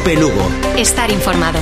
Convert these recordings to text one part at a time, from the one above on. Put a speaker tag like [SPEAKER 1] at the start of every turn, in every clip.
[SPEAKER 1] Cope Lugo.
[SPEAKER 2] Estar informado.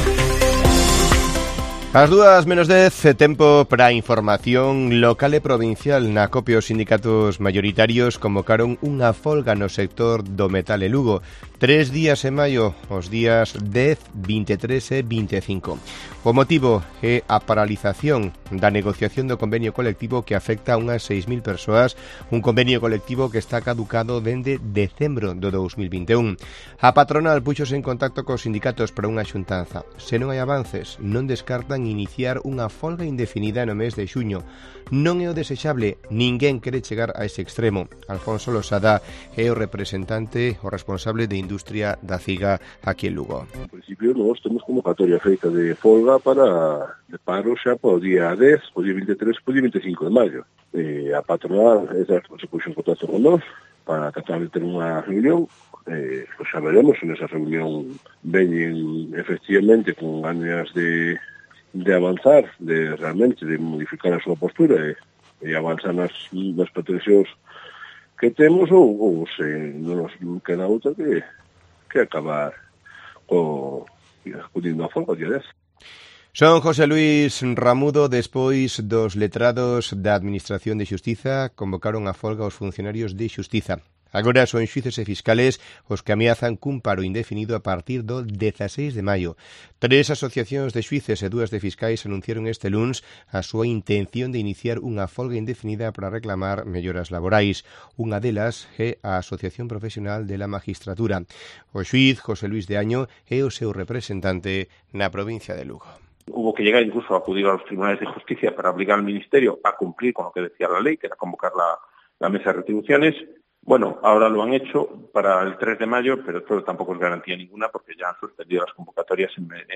[SPEAKER 3] As 2:10, tempo para a información local e provincial. Na Cope os sindicatos maioritarios convocaron unha folga no sector do metal e Lugo. 3 días en maio, os días 10, 23 e 25. O motivo é a paralización da negociación do convenio colectivo que afecta a unhas 6.000 persoas, un convenio colectivo que está caducado dende decembro do 2021. A patronal puxose en contacto cos sindicatos para unha xuntanza. Se non hai avances, non descartan iniciar unha folga indefinida no mes de xuño. Non é o desexable, ninguén quere chegar a ese extremo. Alfonso Losada é o representante, o responsable de industria da CIGA aquí en Lugo.
[SPEAKER 4] En principio, nós temos convocatoria feita de folga para de paro xa po día 10, po día 23, po día 25 de maio. A patronal se puxo en contacto con nós para tratar de ter unha reunión. Pues xa veremos se nesa reunión veñen efectivamente con ganas de avanzar, de realmente de modificar a súa postura e avanzar nas pretensións que temos ou se non nos queda outra que acabar acudindo a folga día 10.
[SPEAKER 3] Son José Luis Ramudo. Despois dos letrados da Administración de Xustiza convocaron a folga os funcionarios de Xustiza. Agora son xuíces e fiscales os que ameazan cun paro indefinido a partir do 16 de maio. 3 asociacións de xuíces e 2 de fiscais anunciaron este luns a súa intención de iniciar unha folga indefinida para reclamar melloras laborais. Unha delas é a Asociación Profesional de la Magistratura. O xuíz José Luis de Año é o seu representante na provincia de Lugo.
[SPEAKER 5] Hubo que llegar incluso a acudir a los tribunales de justicia para obligar al Ministerio a cumplir con lo que decía la ley, que era convocar la mesa de retribuciones. Bueno, ahora lo han hecho para el 3 de mayo, pero esto tampoco es garantía ninguna porque ya han suspendido las convocatorias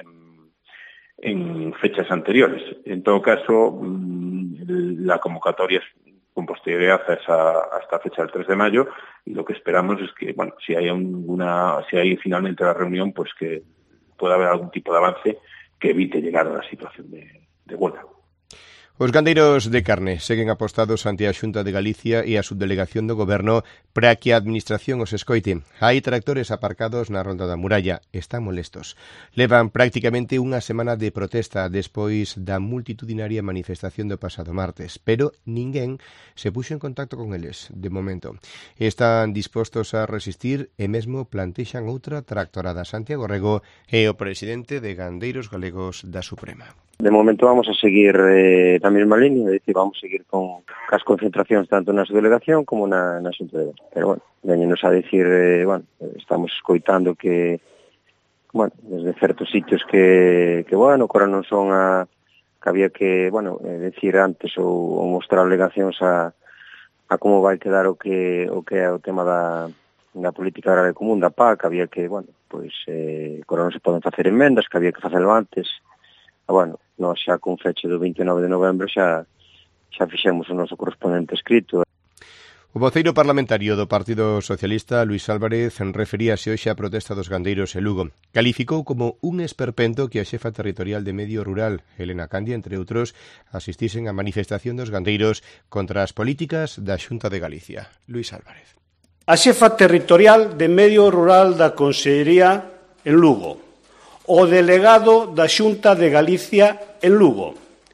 [SPEAKER 5] en fechas anteriores. En todo caso, la convocatoria es con posterioridad a esta fecha del 3 de mayo y lo que esperamos es que, bueno, si hay finalmente la reunión, pues que pueda haber algún tipo de avance que evite llegar a la situación de huelga.
[SPEAKER 3] Os gandeiros de carne seguen apostados ante a Xunta de Galicia e a subdelegación do Goberno para que a Administración os escoite. Hai tractores aparcados na Ronda da Muralla. Están molestos. Levan prácticamente unha semana de protesta despois da multitudinaria manifestación do pasado martes, pero ninguén se puxo en contacto con eles, de momento. Están dispostos a resistir e mesmo plantexan outra tractorada. Santiago Rego é o presidente de Gandeiros Galegos da Suprema.
[SPEAKER 6] De momento vamos a seguir na mesma línea, é dicir, vamos a seguir con as concentracións tanto na delegación como na Xunta de Galicia. Pero, bueno, veñenos a dicir, estamos escoitando que, bueno, desde certos sitios que bueno, agora non son que había que, bueno, decir antes ou mostrar alegacións a como vai quedar o que é o tema da política agraria común, da PAC, había que, bueno, pois, agora non se poden facer emendas, que había que facelo antes. Bueno, nós xa con fecha do 29 de novembro xa fixemos o noso correspondente escrito.
[SPEAKER 3] O voceiro parlamentario do Partido Socialista, Luís Álvarez, referíase hoxe á protesta dos gandeiros en Lugo. Calificou como un esperpento que a xefa territorial de Medio Rural, Elena Candia, entre outros, asistisen á manifestación dos gandeiros contra as políticas da Xunta de Galicia. Luís Álvarez.
[SPEAKER 7] A xefa territorial de Medio Rural da Consellería en Lugo, o delegado da Xunta de Galicia en Lugo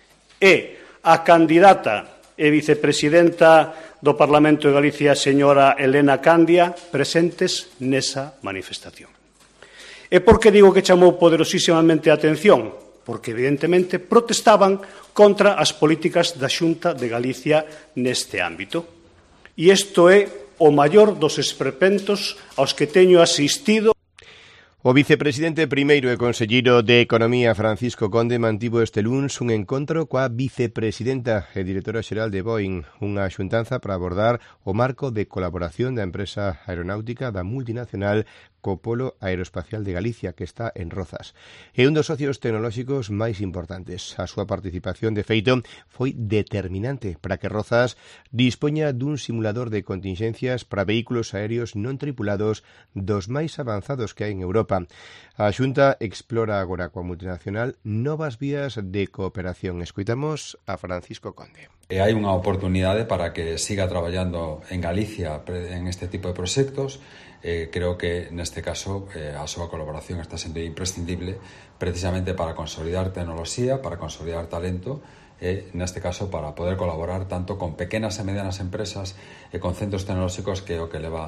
[SPEAKER 7] e a candidata e vicepresidenta do Parlamento de Galicia, señora Elena Candia, presentes nesa manifestación. E por que digo que chamou poderosísimamente a atención? Porque, evidentemente, protestaban contra as políticas da Xunta de Galicia neste ámbito. E isto é o maior dos esperpentos aos que teño asistido.
[SPEAKER 3] O vicepresidente primeiro e conselleiro de Economía, Francisco Conde, mantivo este luns un encontro coa vicepresidenta e directora xeral de Boeing, unha xuntanza para abordar o marco de colaboración da empresa aeronáutica da multinacional co Polo Aeroespacial de Galicia, que está en Rozas. É un dos socios tecnolóxicos máis importantes. A súa participación, de feito, foi determinante para que Rozas dispoña dun simulador de contingencias para vehículos aéreos non tripulados dos máis avanzados que hai en Europa. A Xunta explora agora coa multinacional novas vías de cooperación. Escoitamos a Francisco Conde.
[SPEAKER 1] E hai unha oportunidade para que siga traballando en Galicia en este tipo de proxectos. Creo que neste caso a súa colaboración está sendo imprescindible precisamente para consolidar tecnoloxía, para consolidar talento e neste caso para poder colaborar tanto con pequenas e medianas empresas e con centros tecnolóxicos que é o que leva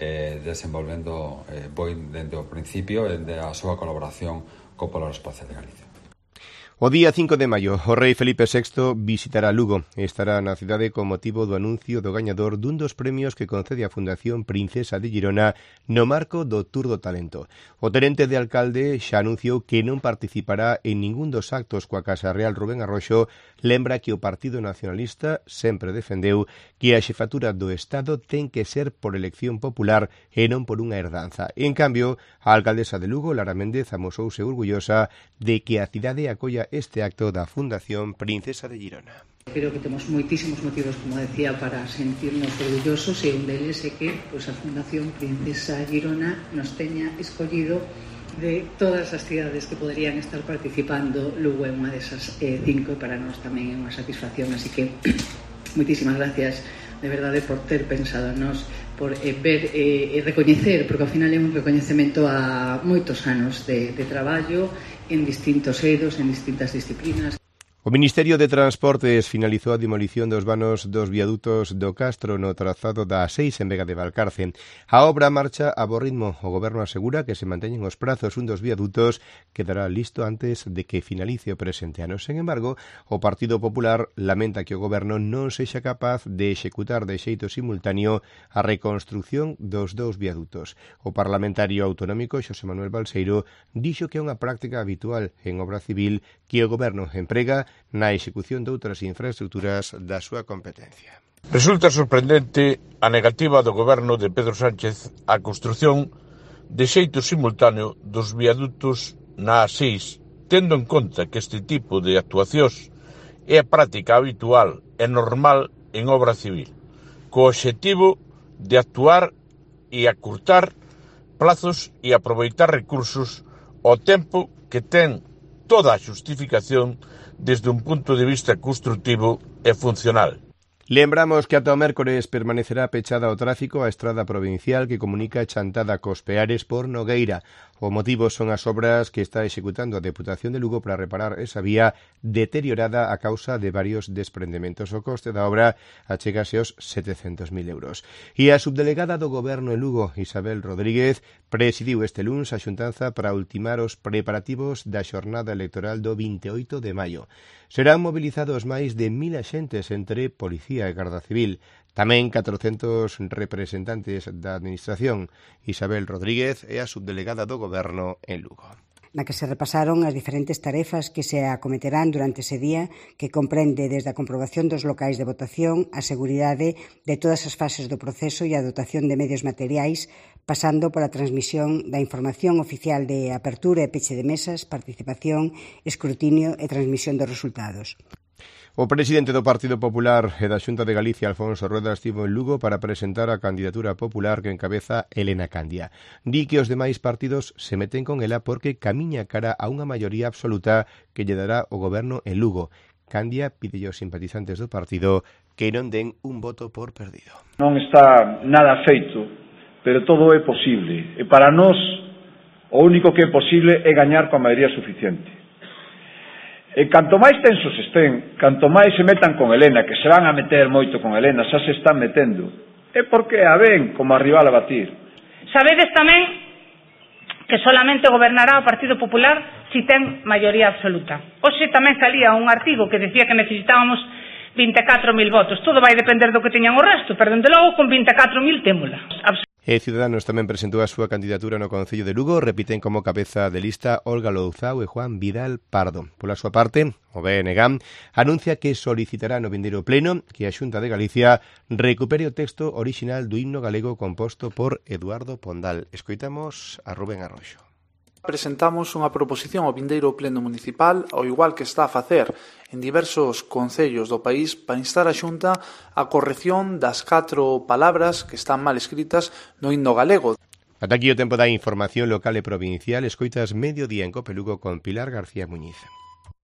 [SPEAKER 1] desenvolvendo Boeing dende o principio e dende a súa colaboración co Polo Aeroespacial de Galicia.
[SPEAKER 3] O día 5 de maio, o rei Felipe VI visitará Lugo e estará na cidade con motivo do anuncio do gañador dun dos premios que concede a Fundación Princesa de Girona no marco do Tour do Talento. O tenente de alcalde xa anunciou que non participará en ningún dos actos coa Casa Real. Rubén Arroxo lembra que o Partido Nacionalista sempre defendeu que a xefatura do Estado ten que ser por elección popular e non por unha herdanza. En cambio, a alcaldesa de Lugo, Lara Méndez, amosouse orgullosa de que a cidade acolla este acto da Fundación Princesa de Girona.
[SPEAKER 2] Creo que temos moitísimos motivos, como decía, para sentirnos orgullosos e un deles é que a Fundación Princesa Girona nos teña escollido de todas as cidades que poderían estar participando. Lugo é unha desas 5 e para nós tamén é unha satisfacción, así que moitísimas gracias de verdade por ter pensado en nós, por ver e recoñecer, porque ao final é un recoñecemento a moitos anos de traballo en distintos eidos, en distintas disciplinas.
[SPEAKER 3] O Ministerio de Transportes finalizou a demolición dos vanos dos viadutos do Castro no trazado da A6 en Vega de Valcarce. A obra marcha a bo ritmo. O Goberno asegura que se manteñen os prazos. Un dos viadutos quedará listo antes de que finalice o presente ano. Sen embargo, o Partido Popular lamenta que o Goberno non sexa capaz de executar de xeito simultáneo a reconstrucción dos dous viadutos. O parlamentario autonómico Xosé Manuel Balseiro dixo que é unha práctica habitual en obra civil que o Goberno emprega na execución de outras infraestructuras da súa competencia.
[SPEAKER 8] Resulta sorprendente a negativa do goberno de Pedro Sánchez á construción de xeito simultáneo dos viadutos na A6, tendo en conta que este tipo de actuacións é a práctica habitual e normal en obra civil, co obxectivo de actuar e acurtar plazos e aproveitar recursos ao tempo que ten toda a xustificación desde un punto de vista construtivo e funcional.
[SPEAKER 3] Lembramos que ata o mércores permanecerá pechada ao tráfico a estrada provincial que comunica Chantada cos Peares por Nogueira. O motivo son as obras que está executando a Deputación de Lugo para reparar esa vía deteriorada a causa de varios desprendementos. O coste da obra achégase aos 700.000 euros. E a subdelegada do Goberno en Lugo, Isabel Rodríguez, presidiu este luns a xuntanza para ultimar os preparativos da xornada electoral do 28 de maio. Serán mobilizados máis de 1.000 axentes entre Policía e Garda Civil. Tamén 400 representantes da Administración. Isabel Rodríguez é a subdelegada do Goberno en Lugo.
[SPEAKER 9] Na que se repasaron as diferentes tarefas que se acometerán durante ese día, que comprende desde a comprobación dos locais de votación, a seguridade de todas as fases do proceso e a dotación de medios materiais, pasando pola transmisión da información oficial de apertura e peche de mesas, participación, escrutinio e transmisión dos resultados.
[SPEAKER 3] O presidente do Partido Popular e da Xunta de Galicia, Alfonso Rueda, estivo en Lugo para presentar a candidatura popular que encabeza Elena Candia. Di que os demais partidos se meten con ela porque camiña cara a unha maioría absoluta que lle dará o goberno en Lugo. Candia pide aos simpatizantes do partido que non den un voto por perdido.
[SPEAKER 10] Non está nada feito, pero todo é posible. E para nós, o único que é posible é gañar coa maioría suficiente. E canto máis tensos estén, canto máis se metan con Elena, que se van a meter moito con Elena, xa se están metendo, é porque a ven como a rival a batir.
[SPEAKER 11] Sabedes tamén que solamente gobernará o Partido Popular si ten maioría absoluta. Hoxe tamén salía un artigo que decía que necesitábamos 24.000 votos. Todo vai depender do que teñan o resto, pero dende logo con 24.000 témola.
[SPEAKER 3] E Ciudadanos tamén presentou a súa candidatura no Concello de Lugo. Repiten como cabeza de lista Olga Louzao e Juan Vidal Pardo. Pola súa parte, o BNG anuncia que solicitará no vindeiro pleno que a Xunta de Galicia recupere o texto orixinal do himno galego composto por Eduardo Pondal. Escoitamos a Rubén Arroxo.
[SPEAKER 12] Presentamos unha proposición ao vindeiro pleno municipal, ao igual que está a facer en diversos concellos do país, para instar a Xunta a corrección das 4 palabras que están mal escritas no himno galego.
[SPEAKER 3] Ata aquí o tempo da información local e provincial. Escoitas Mediodía en Cope Lugo con Pilar García Muñiz.